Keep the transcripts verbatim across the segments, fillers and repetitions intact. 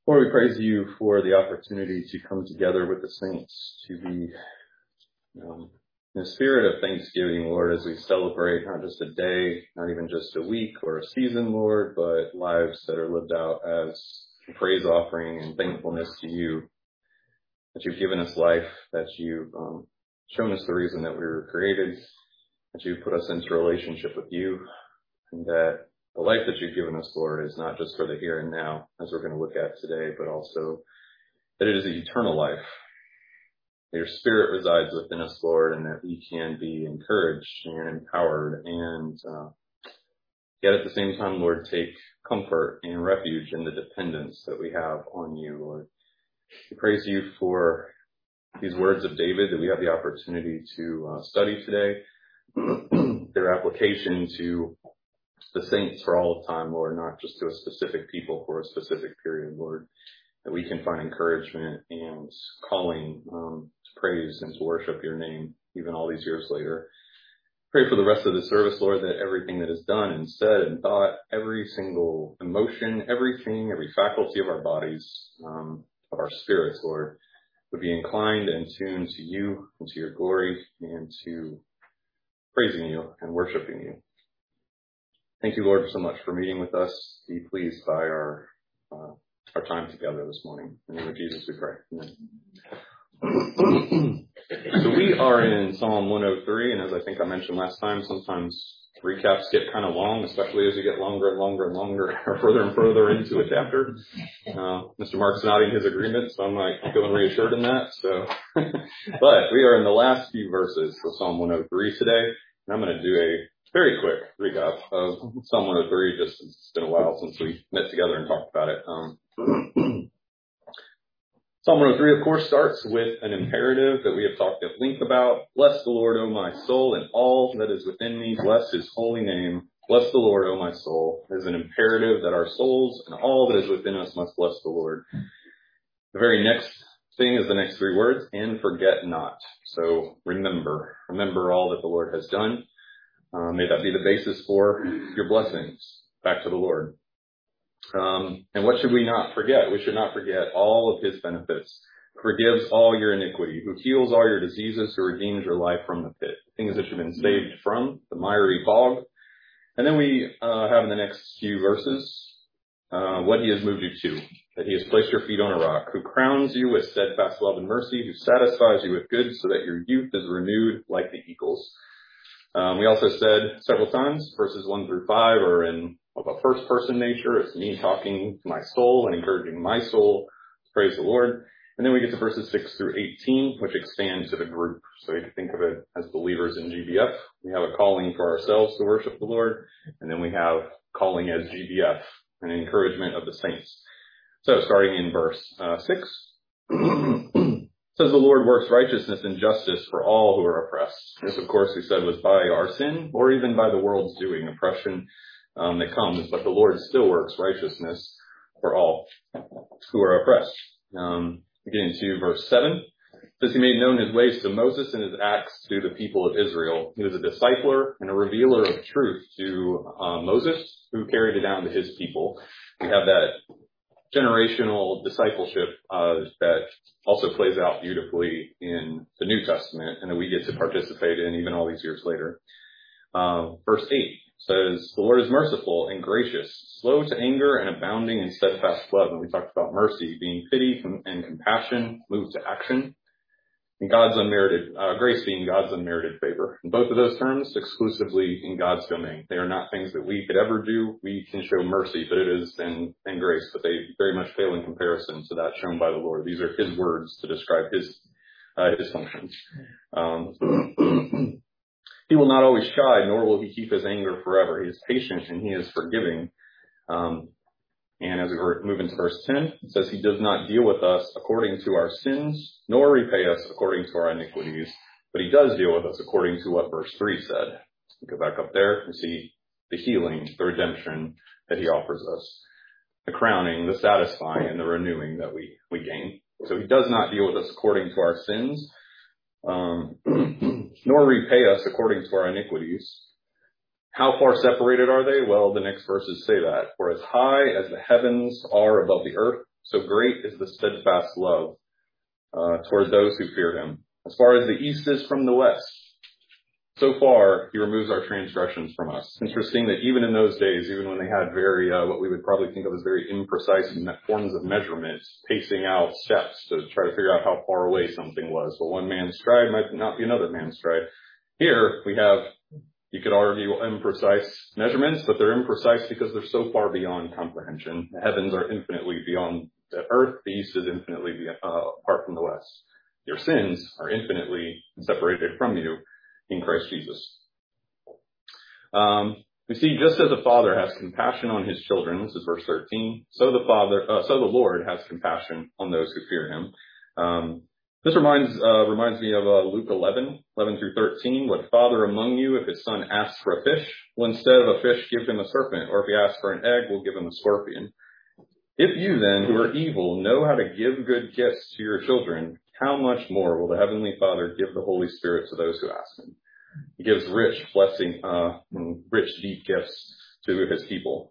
Lord, we praise you for the opportunity to come together with the saints, to be um, in a spirit of thanksgiving, Lord, as we celebrate not just a day, not even just a week or a season, Lord, but lives that are lived out as a praise offering and thankfulness to you, that you've given us life, that you've um, shown us the reason that we were created, that you've put us into relationship with you, and that the life that you've given us, Lord, is not just for the here and now, as we're going to look at today, but also that it is an eternal life. That your spirit resides within us, Lord, and that we can be encouraged and empowered and uh, yet at the same time, Lord, take comfort and refuge in the dependence that we have on you, Lord. We praise you for these words of David that we have the opportunity to uh, study today, their application to the saints for all of time, Lord, not just to a specific people for a specific period, Lord, that we can find encouragement and calling um, to praise and to worship your name, even all these years later. Pray for the rest of the service, Lord, that everything that is done and said and thought, every single emotion, everything, every faculty of our bodies, um, of our spirits, Lord, would be inclined and tuned to you and to your glory and to praising you and worshiping you. Thank you, Lord, so much for meeting with us. Be pleased by our uh, our time together this morning. In the name of Jesus, we pray. Amen. So we are in Psalm one oh three, and as I think I mentioned last time, sometimes recaps get kind of long, especially as you get longer and longer and longer, or further and further into a chapter. Uh, Mister Mark's nodding his agreement, so I'm like feeling reassured in that. So, but we are in the last few verses of Psalm one oh three today, and I'm going to do a very quick recap of Psalm one oh three, just it's been a while since we met together and talked about it. Um, Psalm one oh three, of course, starts with an imperative that we have talked at length about. Bless the Lord, O my soul, and all that is within me. Bless his holy name. Bless the Lord, O my soul. It is an imperative that our souls and all that is within us must bless the Lord. The very next thing is the next three words, and forget not. So remember. Remember all that the Lord has done. Uh, may that be the basis for your blessings back to the Lord. Um, and what should we not forget? We should not forget all of his benefits. Forgives all your iniquity, who heals all your diseases, who redeems your life from the pit, things that you've been saved from, the miry bog. And then we uh, have in the next few verses uh, what he has moved you to, that he has placed your feet on a rock, who crowns you with steadfast love and mercy, who satisfies you with good so that your youth is renewed like the eagles. Um, we also said several times, verses one through five are in of a first person nature. It's me talking to my soul and encouraging my soul to praise the Lord. And then we get to verses six through eighteen, which expand to the group. So you can think of it as believers in G B F. We have a calling for ourselves to worship the Lord. And then we have calling as G B F, an encouragement of the saints. So starting in verse uh, six. Says the Lord works righteousness and justice for all who are oppressed. This, of course, we said was by our sin or even by the world's doing, oppression um, that comes. But the Lord still works righteousness for all who are oppressed. Um, beginning to verse seven. It says he made known his ways to Moses and his acts to the people of Israel. He was a discipler and a revealer of truth to uh, Moses, who carried it down to his people. We have that generational discipleship uh, that also plays out beautifully in the New Testament and that we get to participate in even all these years later. Uh, verse eight says, the Lord is merciful and gracious, slow to anger and abounding in steadfast love. And we talked about mercy being pity and compassion moved to action. And God's unmerited, uh, grace being God's unmerited favor. And both of those terms exclusively in God's domain. They are not things that we could ever do. We can show mercy, but it is, and, and grace, but they very much fail in comparison to that shown by the Lord. These are his words to describe his, uh, his functions. Um, he will not always chide, nor will he keep his anger forever. He is patient and he is forgiving. Um, And as we move into verse ten, it says he does not deal with us according to our sins, nor repay us according to our iniquities, but he does deal with us according to what verse three said. Go back up there and see the healing, the redemption that he offers us, the crowning, the satisfying, and the renewing that we, we gain. So he does not deal with us according to our sins, um, nor repay us according to our iniquities. How far separated are they? Well, the next verses say that. For as high as the heavens are above the earth, So great is the steadfast love uh, toward those who fear him. As far as the east is from the west, so far he removes our transgressions from us. Interesting that even in those days, even when they had very, uh, what we would probably think of as very imprecise forms of measurement, pacing out steps to try to figure out how far away something was. Well, one man's stride might not be another man's stride. Here we have, you could argue, imprecise measurements, but they're imprecise because they're so far beyond comprehension. The heavens are infinitely beyond the earth. The east is infinitely beyond, uh, apart from the west. Your sins are infinitely separated from you in Christ Jesus. Um, we see just as a father has compassion on his children, this is verse thirteen, so the father, uh, so the Lord has compassion on those who fear him. Um, this reminds uh, reminds me of uh, Luke eleven, eleven through thirteen. What father among you, if his son asks for a fish, will instead of a fish give him a serpent, or if he asks for an egg, will give him a scorpion? If you then, who are evil, know how to give good gifts to your children, how much more will the Heavenly Father give the Holy Spirit to those who ask him? He gives rich blessing, uh, rich deep gifts to his people.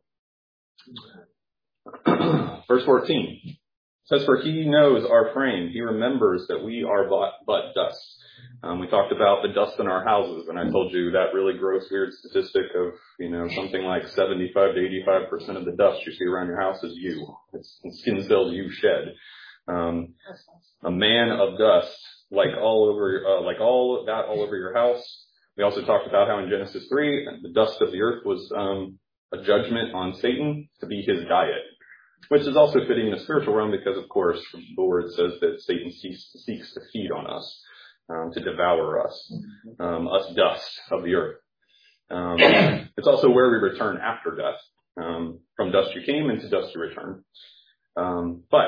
Verse fourteen says, for he knows our frame. He remembers that we are but, but dust. Um, we talked about the dust in our houses, and I told you that really gross, weird statistic of, you know, something like seventy-five to eighty-five percent of the dust you see around your house is you. It's skin cells you shed. Um, a man of dust, like all over, uh, like all of that all over your house. We also talked about how in Genesis three, the dust of the earth was um, a judgment on Satan to be his diet, which is also fitting in the spiritual realm because, of course, the word says that Satan seeks, seeks to feed on us, um, to devour us, um, us dust of the earth. Um, it's also where we return after death. Um, from dust you came, and to dust you return. Um, but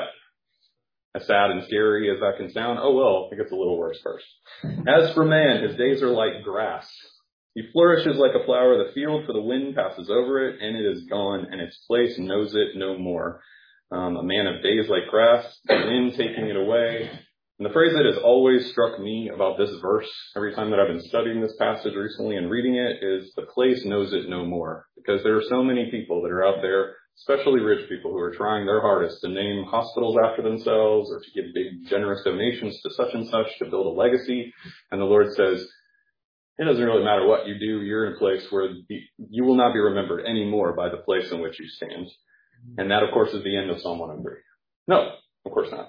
as sad and scary as that can sound, oh well, it gets a little worse first. As for man, his days are like grass. He flourishes like a flower of the field, for the wind passes over it, and it is gone, and its place knows it no more. Um, a man of days like grass, the wind taking it away. And the phrase that has always struck me about this verse, every time that I've been studying this passage recently and reading it, is the place knows it no more. Because there are so many people that are out there, especially rich people, who are trying their hardest to name hospitals after themselves or to give big, generous donations to such and such to build a legacy. And the Lord says, it doesn't really matter what you do. You're in a place where the, you will not be remembered anymore by the place in which you stand. And that, of course, is the end of Psalm one oh three. No, of course not.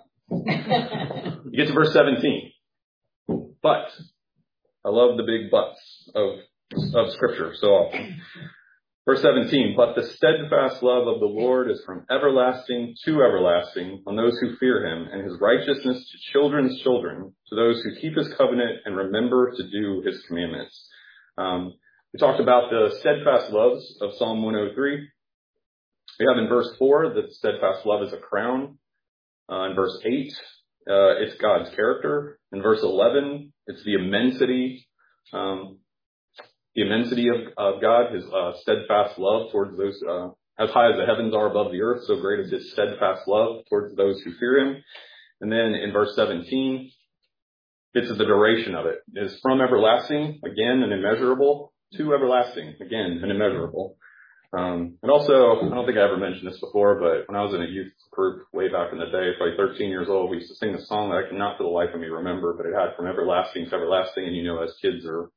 You get to verse seventeen. But, I love the big buts of, of Scripture so often. Verse seventeen, but the steadfast love of the Lord is from everlasting to everlasting on those who fear him, and his righteousness to children's children, to those who keep his covenant and remember to do his commandments. Um, we talked about the steadfast loves of Psalm one oh three. We have in verse four that steadfast love is a crown. Uh, in verse eight, uh, it's God's character. In verse eleven, it's the immensity, um, the immensity of, of God, his uh, steadfast love towards those, uh, as high as the heavens are above the earth, so great is his steadfast love towards those who fear him. And then in verse seventeen, it's the duration of it. It is from everlasting, again, and immeasurable, to everlasting, again, and immeasurable. Um, and also, I don't think I ever mentioned this before, but when I was in a youth group way back in the day, probably thirteen years old, we used to sing a song that I cannot for the life of me remember, but it had from everlasting to everlasting. And you know, as kids are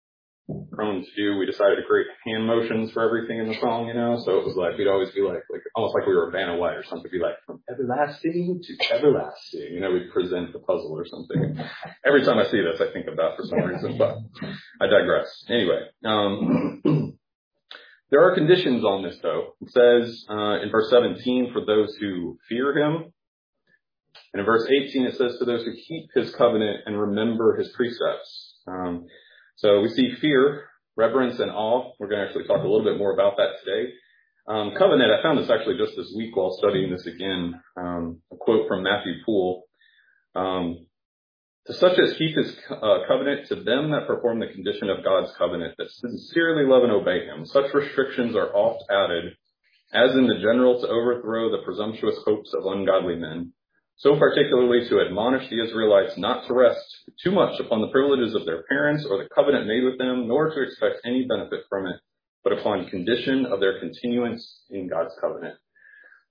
prone to do, we decided to create hand motions for everything in the song, you know, so it was like, we'd always be like, like almost like we were a Vanna White or something, be like, from everlasting to everlasting, you know, we'd present the puzzle or something. Every time I see this, I think of that for some reason, but I digress. Anyway, um, there are conditions on this, though. It says uh, in verse seventeen, for those who fear him. And in verse eighteen, it says, for those who keep his covenant and remember his precepts. Um, so we see fear, reverence, and awe. We're going to actually talk a little bit more about that today. Um, covenant, I found this actually just this week while studying this again. Um, a quote from Matthew Poole. Um, To such as keep his uh, covenant, to them that perform the condition of God's covenant, that sincerely love and obey him, such restrictions are oft added, as in the general to overthrow the presumptuous hopes of ungodly men, so particularly to admonish the Israelites not to rest too much upon the privileges of their parents or the covenant made with them, nor to expect any benefit from it, but upon condition of their continuance in God's covenant.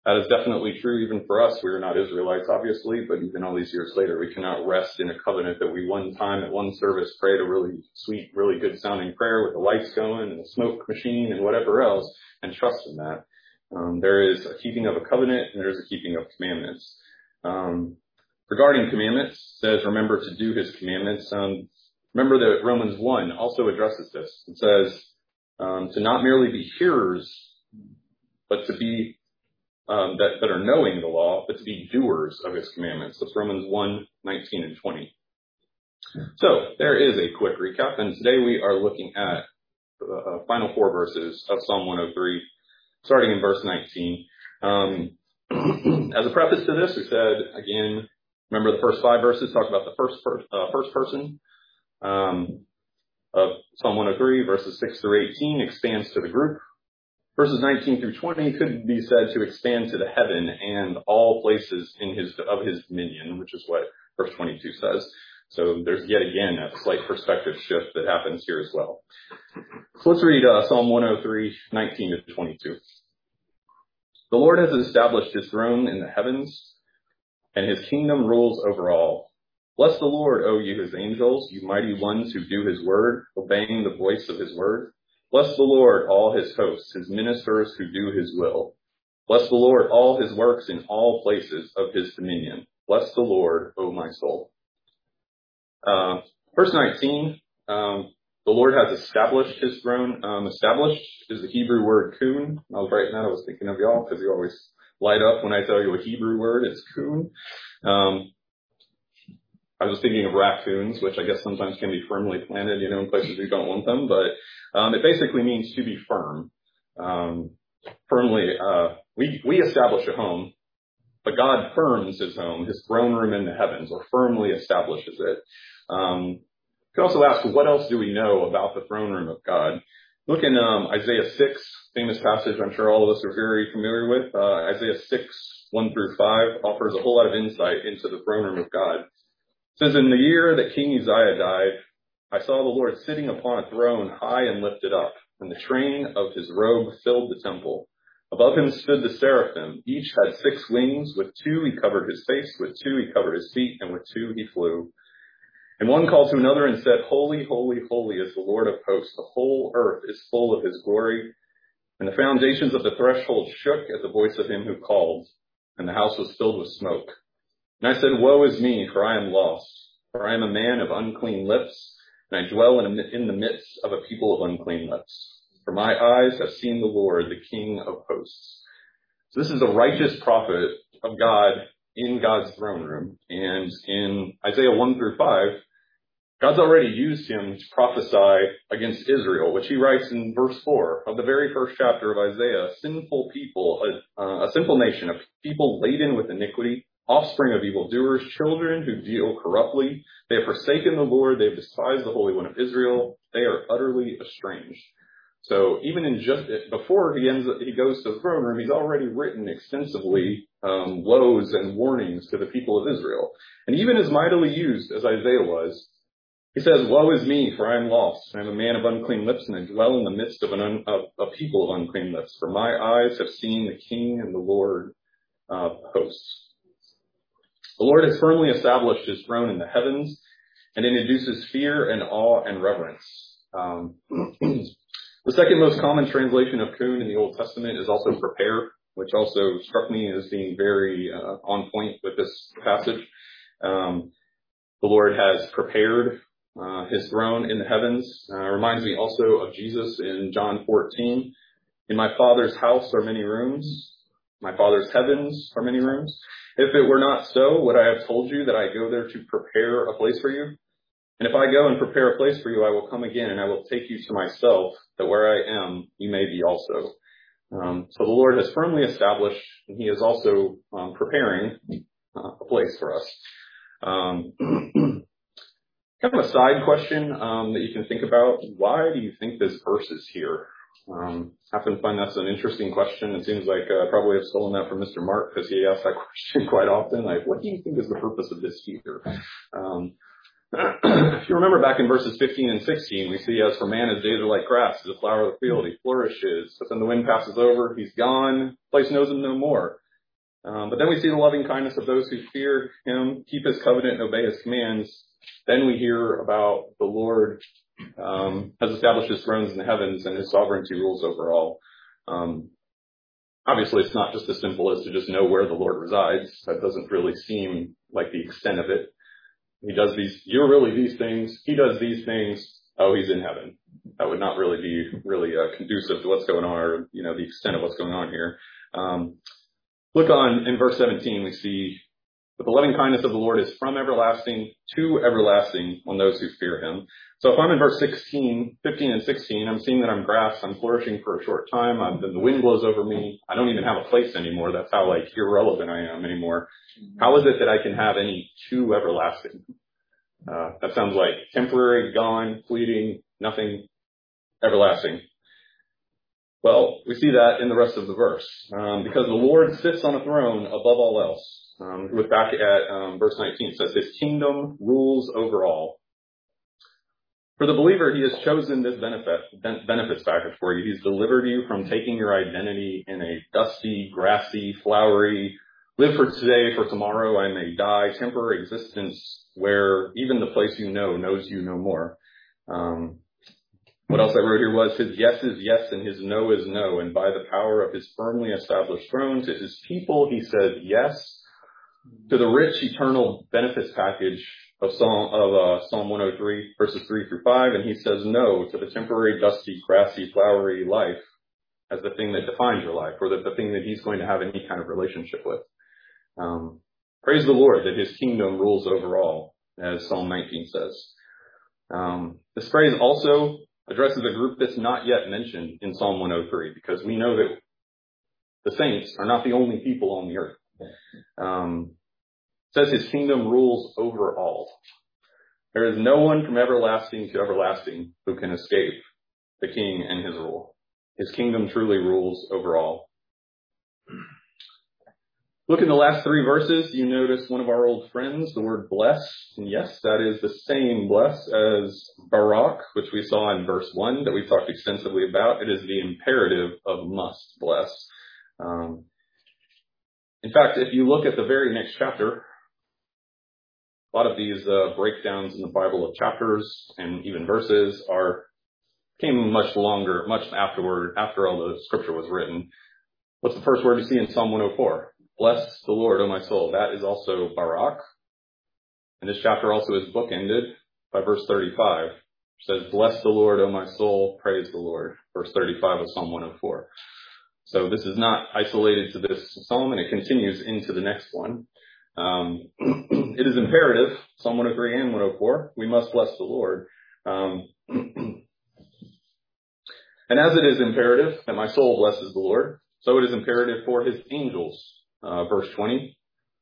That is definitely true even for us. We are not Israelites, obviously, but even all these years later, we cannot rest in a covenant that we one time at one service prayed a really sweet, really good sounding prayer with the lights going and the smoke machine and whatever else and trust in that. Um, there is a keeping of a covenant and there is a keeping of commandments. Um, regarding commandments, it says, remember to do his commandments. Um, remember that Romans one also addresses this. It says um, to not merely be hearers, but to be Um, that, that are knowing the law, but to be doers of his commandments. That's Romans one, nineteen and twenty. So there is a quick recap, and today we are looking at the uh, final four verses of Psalm one oh three, starting in verse nineteen. Um, as a preface to this, we said, again, remember the first five verses talk about the first, per, uh, first person um, of Psalm one oh three, verses six through eighteen expands to the group. Verses nineteen through twenty could be said to expand to the heaven and all places in his of his dominion, which is what verse twenty-two says. So there's yet again a slight perspective shift that happens here as well. So let's read uh, Psalm one oh three, nineteen to twenty-two. The Lord has established his throne in the heavens, and his kingdom rules over all. Bless the Lord, O you his angels, you mighty ones who do his word, obeying the voice of his word. Bless the Lord, all his hosts, his ministers who do his will. Bless the Lord, all his works in all places of his dominion. Bless the Lord, O my soul. Uh, verse nineteen, um, the Lord has established his throne. Um, established is the Hebrew word kun. I was writing that, I was thinking of y'all because you always light up when I tell you a Hebrew word. It's kun. Um, I was thinking of raccoons, which I guess sometimes can be firmly planted, you know, in places you don't want them. But um, it basically means to be firm. Um, firmly, uh, we, we establish a home, but God firms his home, his throne room in the heavens, or firmly establishes it. Um, you can also ask, what else do we know about the throne room of God? Look in um, Isaiah six, famous passage I'm sure all of us are very familiar with. Uh, Isaiah six, one through five offers a whole lot of insight into the throne room of God. It says, in the year that King Uzziah died, I saw the Lord sitting upon a throne high and lifted up, and the train of his robe filled the temple. Above him stood the seraphim. Each had six wings. With two he covered his face, with two he covered his feet, and with two he flew. And one called to another and said, Holy, holy, holy is the Lord of hosts. The whole earth is full of his glory. And the foundations of the threshold shook at the voice of him who called, and the house was filled with smoke. And I said, woe is me, for I am lost, for I am a man of unclean lips, and I dwell in, a, in the midst of a people of unclean lips. For my eyes have seen the Lord, the King of hosts. So this is a righteous prophet of God in God's throne room. And in Isaiah one through five, God's already used him to prophesy against Israel, which he writes in verse four of the very first chapter of Isaiah, sinful people, a, uh, a sinful nation, a people laden with iniquity, offspring of evildoers, children who deal corruptly. They have forsaken the Lord. They have despised the Holy One of Israel. They are utterly estranged. So even in just before he ends, he goes to the throne room, he's already written extensively um, woes and warnings to the people of Israel. And even as mightily used as Isaiah was, he says, woe is me, for I am lost. I am a man of unclean lips, and I dwell in the midst of, an un, of a people of unclean lips. For my eyes have seen the King and the Lord of hosts. The Lord has firmly established his throne in the heavens and introduces fear and awe and reverence. Um, the second most common translation of kun in the Old Testament is also prepare, which also struck me as being very uh, on point with this passage. Um, the Lord has prepared uh, his throne in the heavens. Uh, reminds me also of Jesus in John fourteen. In my Father's house are many rooms. My Father's heavens are many rooms. If it were not so, would I have told you that I go there to prepare a place for you? And if I go and prepare a place for you, I will come again and I will take you to myself, that where I am, you may be also. Um, so the Lord has firmly established, and he is also um, preparing uh, a place for us. Um, kind of a side question um, that you can think about. Why do you think this verse is here? Um, I often find that's an interesting question. It seems like uh, I probably have stolen that from Mister Mark because he asks that question quite often. Like, what do you think is the purpose of this here? Um, if you remember back in verses fifteen and sixteen, we see as for man, his days are like grass, as a flower of the field, he flourishes. But then the wind passes over, he's gone, place knows him no more. Um, but then we see the loving kindness of those who fear him, keep his covenant, and obey his commands. Then we hear about the Lord um, has established his thrones in the heavens and his sovereignty rules over all. Um, obviously, it's not just as simple as to just know where the Lord resides. That doesn't really seem like the extent of it. He does these, you're really these things. He does these things. Oh, he's in heaven. That would not really be really uh, conducive to what's going on, or, you know, the extent of what's going on here. Um, look on in verse seventeen, we see, but the loving kindness of the Lord is from everlasting to everlasting on those who fear him. So if I'm in verse sixteen, fifteen and sixteen, I'm seeing that I'm grass, I'm flourishing for a short time, I'm, then the wind blows over me, I don't even have a place anymore. That's how like irrelevant I am anymore. How is it that I can have any to everlasting? Uh, that sounds like temporary, gone, fleeting, nothing everlasting. Well, we see that in the rest of the verse, um, because the Lord sits on a throne above all else. Um, look back at um, verse nineteen. It says, his kingdom rules over all. For the believer, he has chosen this benefit, benefits package for you. He's delivered you from taking your identity in a dusty, grassy, flowery, live for today, for tomorrow I may die, temporary existence where even the place you know knows you no more. Um, what else I wrote here was, his yes is yes and his no is no. And by the power of his firmly established throne, to his people, he said yes. To the rich eternal benefits package of Psalm, of uh, Psalm one oh three, verses three through five, and he says no to the temporary, dusty, grassy, flowery life as the thing that defines your life, or the, the thing that he's going to have any kind of relationship with. Um, praise the Lord that his kingdom rules over all, as Psalm nineteen says. Um, this phrase also addresses a group that's not yet mentioned in Psalm one oh three, because we know that the saints are not the only people on the earth. Um, it says his kingdom rules over all. There is no one from everlasting to everlasting who can escape the king and his rule. His kingdom truly rules over all. Look in the last three verses, you notice one of our old friends, the word bless. And yes, that is the same bless as barak, which we saw in verse one that we talked extensively about. It is the imperative of must bless. Um, in fact, if you look at the very next chapter, a lot of these uh, breakdowns in the Bible of chapters and even verses are came much longer, much afterward, after all the scripture was written. What's the first word you see in Psalm one oh four? Bless the Lord, O my soul. That is also barak. And this chapter also is bookended by verse thirty-five. It says, bless the Lord, O my soul, praise the Lord. Verse thirty-five of Psalm one oh four. So this is not isolated to this psalm, and it continues into the next one. Um, it is imperative, Psalm one oh three and one oh four, we must bless the Lord. Um, and as it is imperative that my soul blesses the Lord, so it is imperative for his angels. Uh, verse twenty,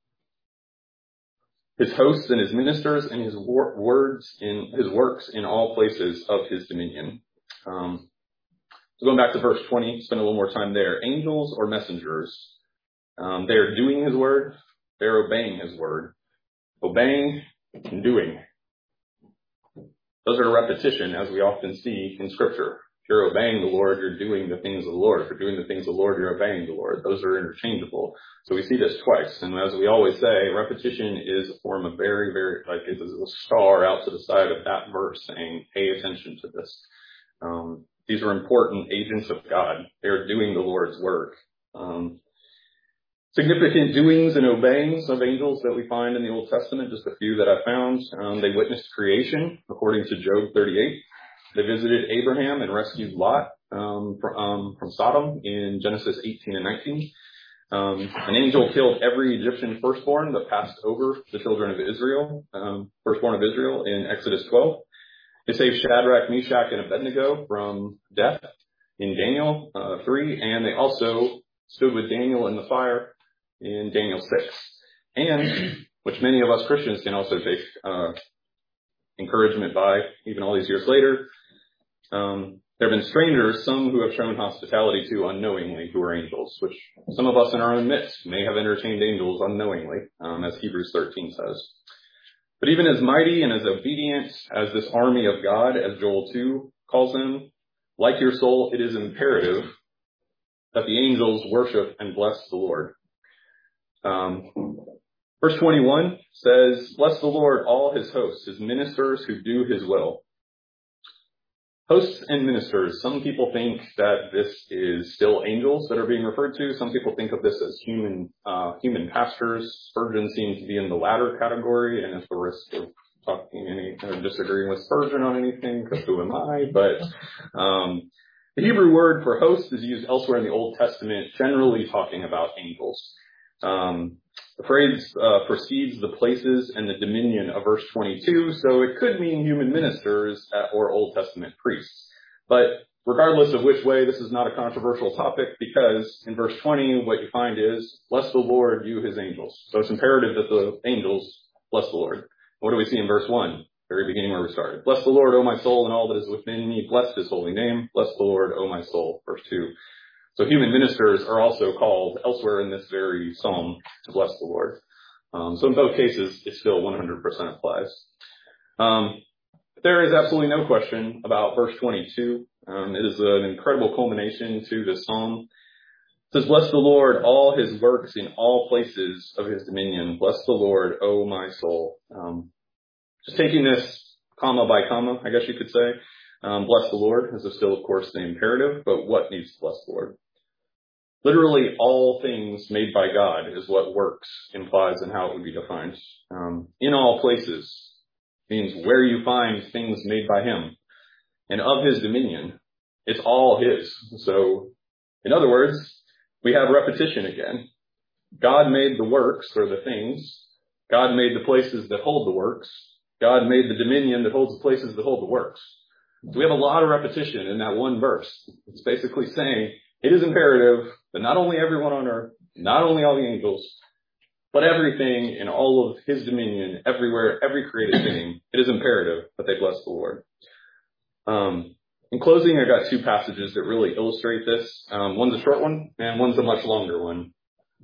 his hosts and his ministers and his wor- words in his works in all places of his dominion. Um, so going back to verse twenty, spend a little more time there. Angels or messengers, um, they are doing his word. They're obeying his word. Obeying and doing. Those are a repetition, as we often see in Scripture. If you're obeying the Lord, you're doing the things of the Lord. If you're doing the things of the Lord, you're obeying the Lord. Those are interchangeable. So we see this twice. And as we always say, repetition is a form of very, very, like it is a star out to the side of that verse saying, pay attention to this. Um, these are important agents of God. They're doing the Lord's work. Um, significant doings and obeyings of angels that we find in the Old Testament, just a few that I found. Um, they witnessed creation, according to Job thirty-eight. They visited Abraham and rescued Lot um, from, um, from Sodom in Genesis eighteen and nineteen. Um, an angel killed every Egyptian firstborn that passed over the children of Israel, um, firstborn of Israel in Exodus twelve. They saved Shadrach, Meshach, and Abednego from death in Daniel uh, three, and they also stood with Daniel in the fire in Daniel six. And, which many of us Christians can also take uh, encouragement by, even all these years later, Um, there have been strangers, some who have shown hospitality to unknowingly, who are angels, which some of us in our own midst may have entertained angels unknowingly, um, as Hebrews thirteen says. But even as mighty and as obedient as this army of God, as Joel two calls them, like your soul, it is imperative that the angels worship and bless the Lord. Um, verse twenty-one says, bless the Lord, all his hosts, his ministers who do his will. Hosts and ministers. Some people think that this is still angels that are being referred to. Some people think of this as human uh, human pastors. Spurgeon seems to be in the latter category, and at the risk of talking any or disagreeing with Spurgeon on anything, because who am I? But um, the Hebrew word for host is used elsewhere in the Old Testament, generally talking about angels. Um, the phrase uh, precedes the places and the dominion of verse twenty-two, so it could mean human ministers or Old Testament priests. But regardless of which way, this is not a controversial topic, because in verse twenty, what you find is, bless the Lord, you his angels. So it's imperative that the angels bless the Lord. What do we see in verse one? Very beginning where we started. Bless the Lord, O my soul, and all that is within me. Bless his holy name. Bless the Lord, O my soul. Verse two. So human ministers are also called elsewhere in this very psalm to bless the Lord. Um, so in both cases, it still one hundred percent applies. Um, there is absolutely no question about verse twenty-two. Um, it is an incredible culmination to this psalm. It says, bless the Lord, all his works in all places of his dominion. Bless the Lord, O my soul. Um, just taking this comma by comma, I guess you could say. Um, bless the Lord is still, of course, the imperative, but what needs to bless the Lord? Literally all things made by God is what works implies and how it would be defined. Um, in all places means where you find things made by him. And of his dominion, it's all his. So, in other words, we have repetition again. God made the works, or the things. God made the places that hold the works. God made the dominion that holds the places that hold the works. So we have a lot of repetition in that one verse. It's basically saying it is imperative that not only everyone on earth, not only all the angels, but everything in all of his dominion, everywhere, every created thing, it is imperative that they bless the Lord. Um, in closing, I got two passages that really illustrate this. Um, one's a short one, and one's a much longer one.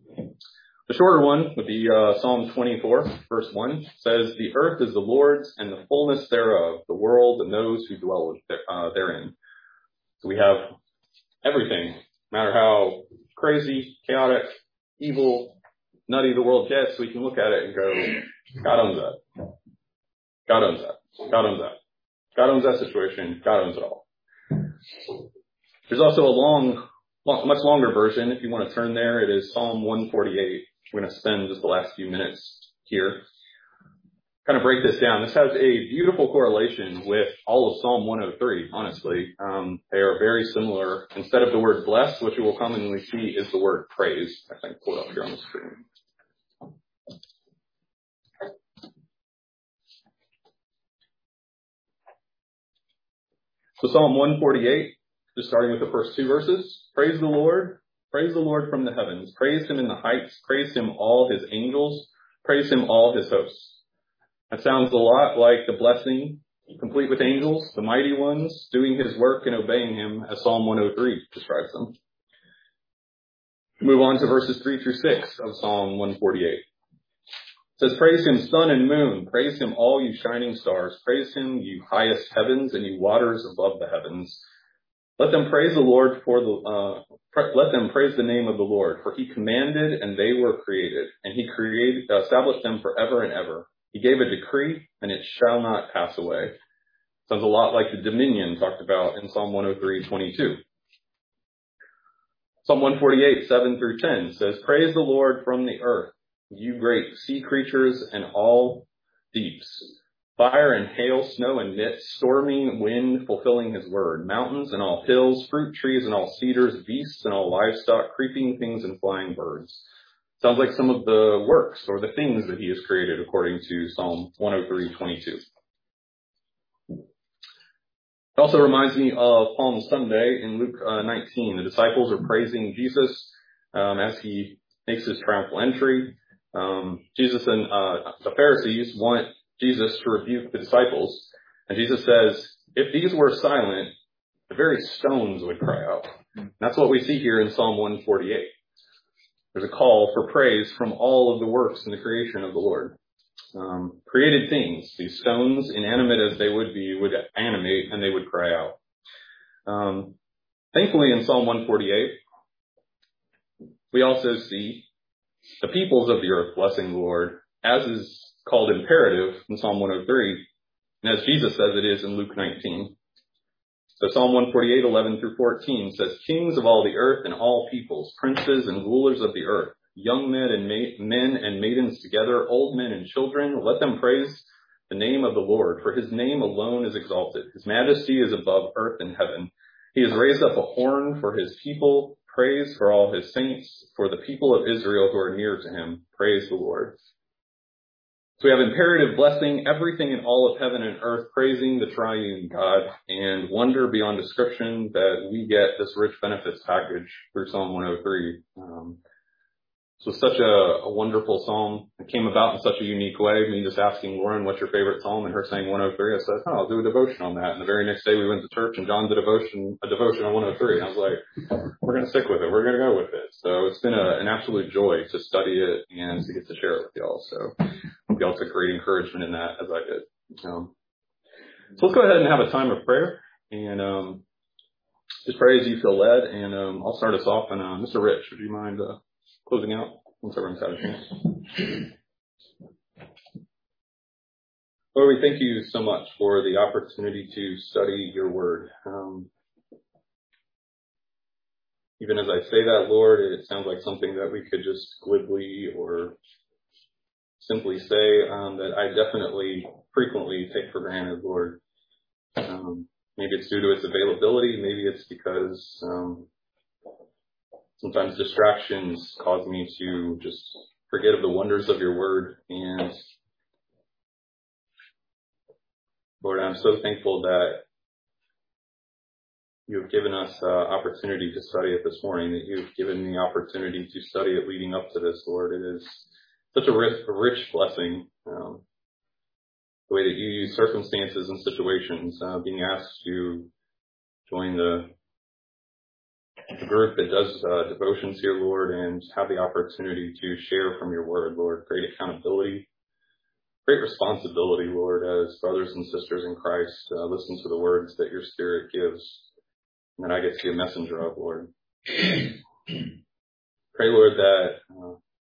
The shorter one would be uh, Psalm twenty-four, verse one, says, the earth is the Lord's and the fullness thereof, the world and those who dwell uh, therein. So we have everything, no matter how crazy, chaotic, evil, nutty the world gets, we can look at it and go, God owns that. God owns that. God owns that. God owns that situation. God owns it all. There's also a long, long, much longer version. If you want to turn there, it is Psalm one forty-eight. We're going to spend just the last few minutes here. Kind of break this down. This has a beautiful correlation with all of Psalm one oh three, honestly. Um, they are very similar. Instead of the word bless, which you will commonly see is the word praise. I think pull it up here on the screen. So Psalm one forty-eight, just starting with the first two verses. Praise the Lord. Praise the Lord from the heavens. Praise him in the heights. Praise him all his angels. Praise him all his hosts. That sounds a lot like the blessing, complete with angels, the mighty ones, doing his work and obeying him, as Psalm one oh three describes them. Move on to verses three through six of Psalm one forty-eight. It says, praise him, sun and moon. Praise him, all you shining stars. Praise him, you highest heavens and you waters above the heavens. Let them praise the Lord for the, uh, pre- let them praise the name of the Lord, for he commanded and they were created, and he created, uh, established them forever and ever. He gave a decree and it shall not pass away. Sounds a lot like the dominion talked about in Psalm one oh three twenty-two. Psalm one forty-eight, seven through ten says, praise the Lord from the earth, you great sea creatures and all deeps. Fire and hail, snow and mist, stormy wind fulfilling his word, mountains and all hills, fruit trees and all cedars, beasts and all livestock, creeping things and flying birds. Sounds like some of the works or the things that he has created according to Psalm one oh three twenty-two. It also reminds me of Palm Sunday in Luke uh, nineteen. The disciples are praising Jesus um, as he makes his triumphal entry. Um, Jesus and uh, the Pharisees want Jesus to rebuke the disciples. And Jesus says, if these were silent, the very stones would cry out. And that's what we see here in Psalm one forty-eight. There's a call for praise from all of the works in the creation of the Lord. Um, created things, these stones, inanimate as they would be, would animate and they would cry out. Um, thankfully, in Psalm one forty-eight, we also see the peoples of the earth blessing the Lord, as is called imperative in Psalm one oh three, and as Jesus says it is in Luke nineteen. So Psalm one forty-eight, eleven through fourteen says, kings of all the earth and all peoples, princes and rulers of the earth, young men and ma- men and maidens together, old men and children, let them praise the name of the Lord, for his name alone is exalted. His majesty is above earth and heaven. He has raised up a horn for his people, praise for all his saints, for the people of Israel who are near to him. Praise the Lord. So we have imperative blessing, everything in all of heaven and earth praising the triune God, and wonder beyond description that we get this rich benefits package through Psalm one oh three. Um, so such a, a wonderful psalm. It came about in such a unique way. Me just asking Lauren, what's your favorite psalm? And her saying one oh three. I said, oh, I'll do a devotion on that. And the very next day we went to church and John did a devotion, a devotion on one oh three. And I was like, we're going to stick with it. We're going to go with it. So it's been a, an absolute joy to study it and to get to share it with y'all. So hope y'all took great encouragement in that as I did. Um, so let's go ahead and have a time of prayer and um, just pray as you feel led. And um, I'll start us off. And uh, Mister Rich, would you mind uh, closing out once everyone's had a chance? Lord, we thank you so much for the opportunity to study your word. Um, even as I say that, Lord, it sounds like something that we could just glibly or simply say um, that I definitely frequently take for granted, Lord. Um, maybe it's due to its availability. Maybe it's because um, sometimes distractions cause me to just forget of the wonders of your word. And Lord, I'm so thankful that you have given us uh, opportunity to study it this morning, that you've given me opportunity to study it leading up to this, Lord. It is such a rich, a rich blessing, um, the way that you use circumstances and situations, uh, being asked to join the, the group that does uh, devotions here, Lord, and have the opportunity to share from your word, Lord. Great accountability, great responsibility, Lord, as brothers and sisters in Christ, uh, listen to the words that your Spirit gives and that I get to be a messenger of, Lord. Pray, Lord, that uh,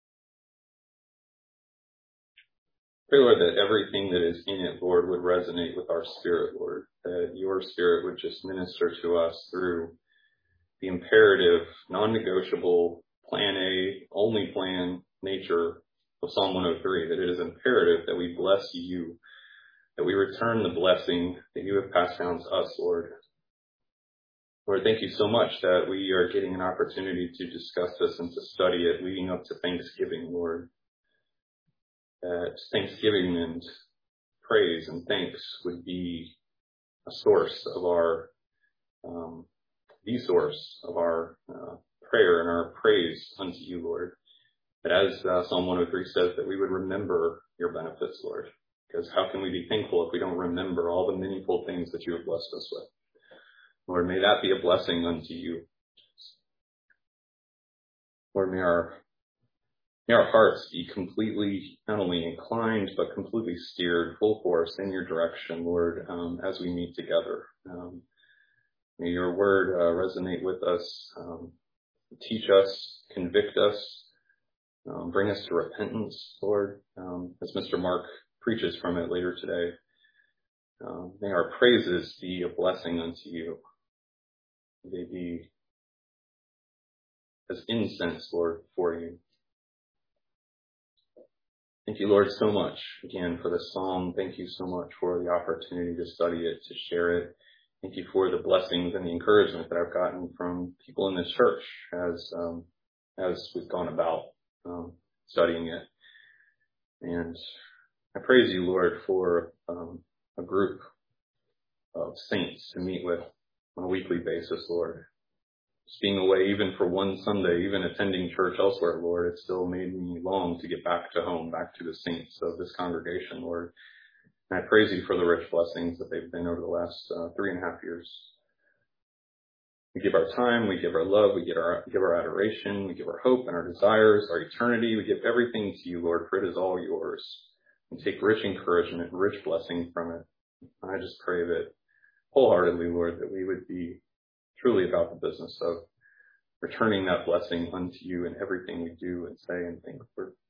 pray, Lord, that everything that is in it, Lord, would resonate with our spirit, Lord, that your Spirit would just minister to us through the imperative, non-negotiable, plan A, only plan nature of Psalm one oh three, that it is imperative that we bless you, that we return the blessing that you have passed down to us, Lord. Lord, thank you so much that we are getting an opportunity to discuss this and to study it leading up to Thanksgiving, Lord. That Thanksgiving and praise and thanks would be a source of our, um, the source of our uh, prayer and our praise unto you, Lord. That as uh, Psalm one oh three says, that we would remember your benefits, Lord. Because how can we be thankful if we don't remember all the meaningful things that you have blessed us with? Lord, may that be a blessing unto you. Lord, may our, may our hearts be completely, not only inclined, but completely steered full force in your direction, Lord, um, as we meet together. Um, may your word uh, resonate with us, um, teach us, convict us, um, bring us to repentance, Lord, um, as Mister Mark preaches from it later today. Um, may our praises be a blessing unto you. May they be as incense, Lord, for you. Thank you, Lord, so much again for this psalm. Thank you so much for the opportunity to study it, to share it. Thank you for the blessings and the encouragement that I've gotten from people in this church as um, as we've gone about um, studying it. And I praise you, Lord, for um, a group of saints to meet with on a weekly basis, Lord. Just being away even for one Sunday, even attending church elsewhere, Lord, it still made me long to get back to home, back to the saints of this congregation, Lord. And I praise you for the rich blessings that they've been over the last uh, three and a half years. We give our time, we give our love, we give our, give our adoration, we give our hope and our desires, our eternity. We give everything to you, Lord, for it is all yours. And take rich encouragement and rich blessing from it. And I just pray that wholeheartedly, Lord, that we would be truly about the business of returning that blessing unto you in everything we do and say and think.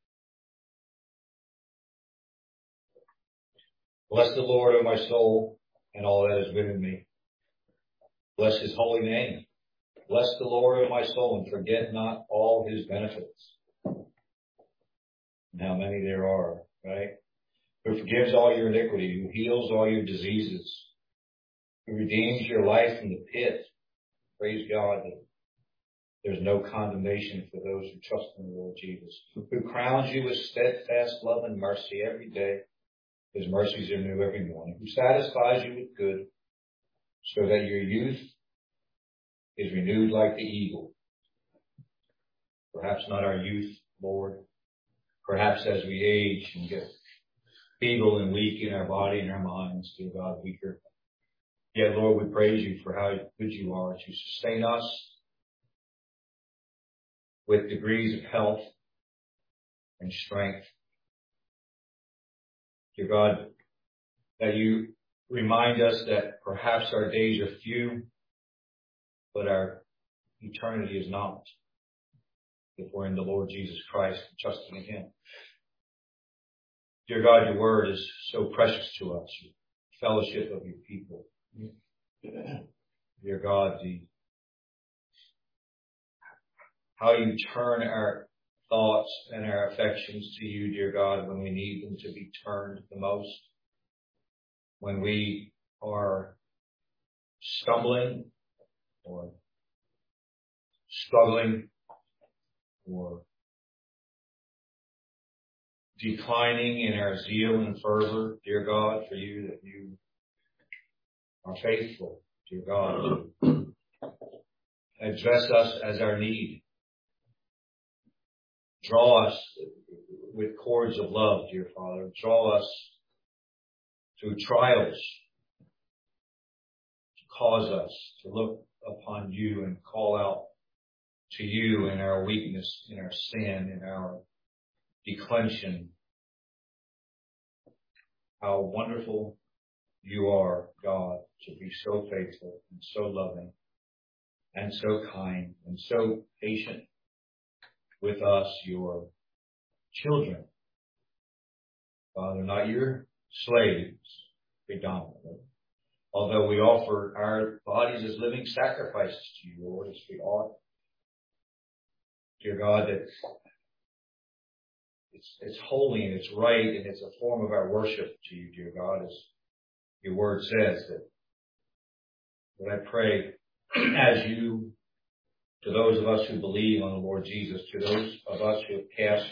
Bless the Lord, O my soul, and all that is within me. Bless his holy name. Bless the Lord, O my soul, and forget not all his benefits. And how many there are, right? Who forgives all your iniquity, who heals all your diseases, who redeems your life from the pit. Praise God that there's no condemnation for those who trust in the Lord Jesus. Who crowns you with steadfast love and mercy every day. His mercies are new every morning. Who satisfies you with good, so that your youth is renewed like the eagle. Perhaps not our youth, Lord. Perhaps as we age and get feeble and weak in our body and our minds, dear God, weaker. Yet, Lord, we praise you for how good you are to sustain us with degrees of health and strength. Dear God, that you remind us that perhaps our days are few, but our eternity is not, if we're in the Lord Jesus Christ, trusting in him. Dear God, your word is so precious to us, your fellowship of your people. Dear God, the, how you turn our thoughts and our affections to you, dear God, when we need them to be turned the most. When we are stumbling or struggling or declining in our zeal and fervor, dear God, for you, that you are faithful, dear God, to address us as our need. Draw us with cords of love, dear Father. Draw us through trials to cause us to look upon you and call out to you in our weakness, in our sin, in our declension. How wonderful you are, God, to be so faithful and so loving and so kind and so patient with us, your children. Father, not your slaves predominantly, although we offer our bodies as living sacrifices to you, Lord, as we ought. Dear God, that it's, it's holy and it's right and it's a form of our worship to you, dear God, as your word says that. But I pray as you, to those of us who believe on the Lord Jesus, to those of us who have cast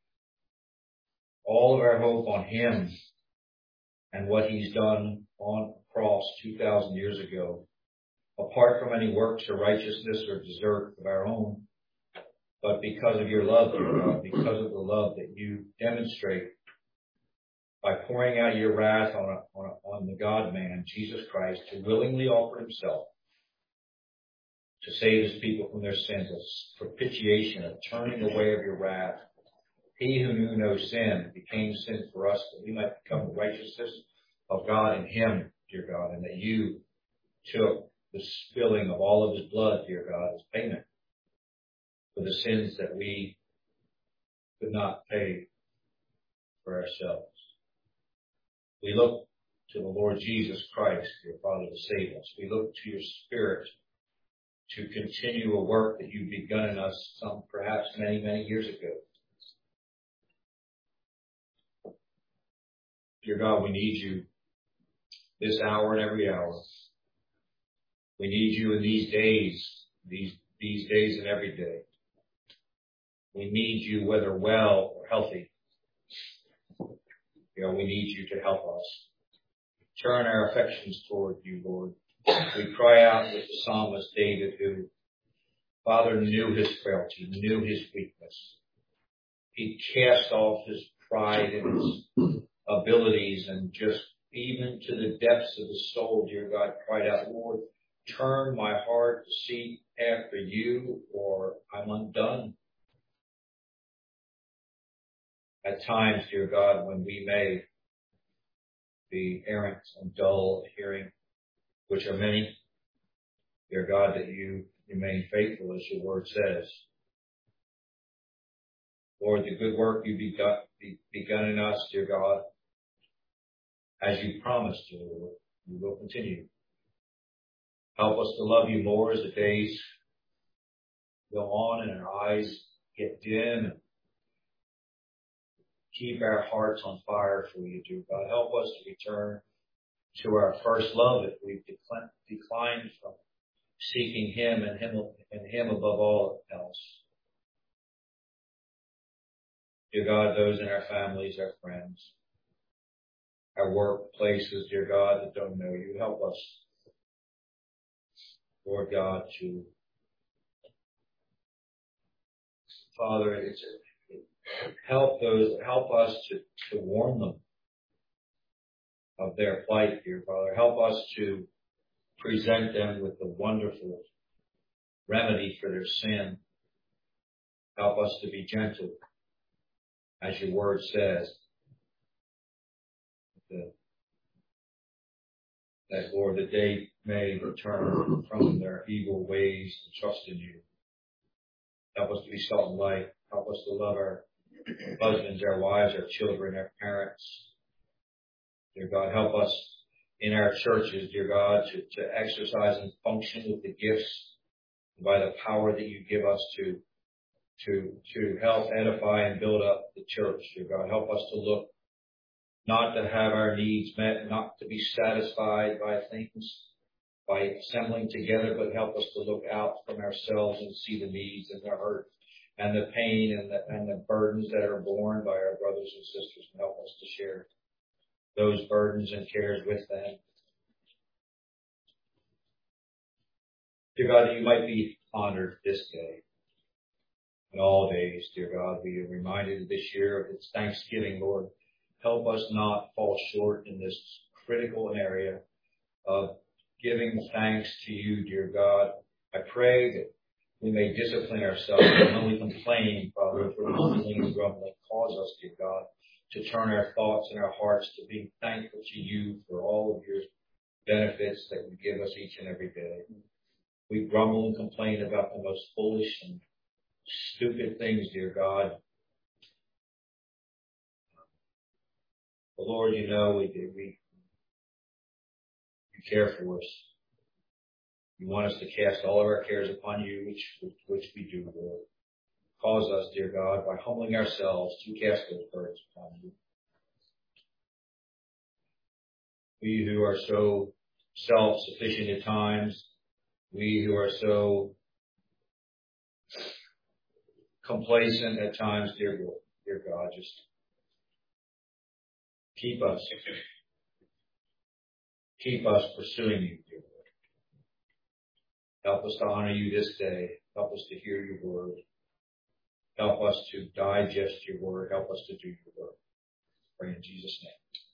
all of our hope on him and what he's done on the cross two thousand years ago, apart from any works or righteousness or desert of our own, but because of your love, dear God, because of the love that you demonstrate by pouring out your wrath on, a, on, a, on the God-man, Jesus Christ, who willingly offered himself to save his people from their sins, a propitiation, a turning away of your wrath. He who knew no sin became sin for us, that we might become the righteousness of God in him, dear God, and that you took the spilling of all of his blood, dear God, as payment for the sins that we could not pay for ourselves. We look to the Lord Jesus Christ, dear Father, to save us. We look to your Spirit to continue a work that you've begun in us some perhaps many, many years ago. Dear God, we need you this hour and every hour. We need you in these days, these, these days and every day. We need you whether well or healthy. You know, we need you to help us. Turn our affections toward you, Lord. We cry out with the psalmist David, who, Father, knew his frailty, knew his weakness. He cast off his pride and his abilities and just even to the depths of the soul, dear God, cried out, Lord, turn my heart to seek after you, or I'm undone. At times, dear God, when we may be errant and dull of hearing, which are many, dear God, that you remain faithful as your word says. Lord, the good work you begun, begun in us, dear God, as you promised, dear Lord, you will continue. Help us to love you more as the days go on and our eyes get dim. Keep our hearts on fire for you, dear God. Help us to return to our first love if we've declined from seeking him and him and him above all else. Dear God, those in our families, our friends, our workplaces, dear God, that don't know you, help us, Lord God, to, Father, it's help those, help us to, to warn them of their plight, dear Father. Help us to present them with the wonderful remedy for their sin. Help us to be gentle, as your word says. That, that, Lord, that they may return from their evil ways and trust in you. Help us to be salt and light. Help us to love our husbands, our wives, our children, our parents. Dear God, help us in our churches, dear God, to, to exercise and function with the gifts by the power that you give us to, to, to help edify and build up the church, dear God. Help us to look, not to have our needs met, not to be satisfied by things, by assembling together, but help us to look out from ourselves and see the needs and the hurt and the pain and the, and the burdens that are borne by our brothers and sisters, and help us to share those burdens and cares with them. Dear God, that you might be honored this day and all days, dear God. We are reminded this year of its Thanksgiving, Lord. Help us not fall short in this critical area of giving thanks to you, dear God. I pray that we may discipline ourselves and only complain, Father, if we're mumbling and grumbling. Cause us, dear God, to turn our thoughts and our hearts to being thankful to you for all of your benefits that you give us each and every day. We grumble and complain about the most foolish and stupid things, dear God. But Lord, you know we do. We, you care for us. You want us to cast all of our cares upon you, which, which we do, Lord. Cause us, dear God, by humbling ourselves to cast those burdens upon you. We who are so self-sufficient at times, we who are so complacent at times, dear, dear God, just keep us, keep us pursuing you, dear Lord. Help us to honor you this day. Help us to hear your word. Help us to digest your word. Help us to do your word. Pray in Jesus' name.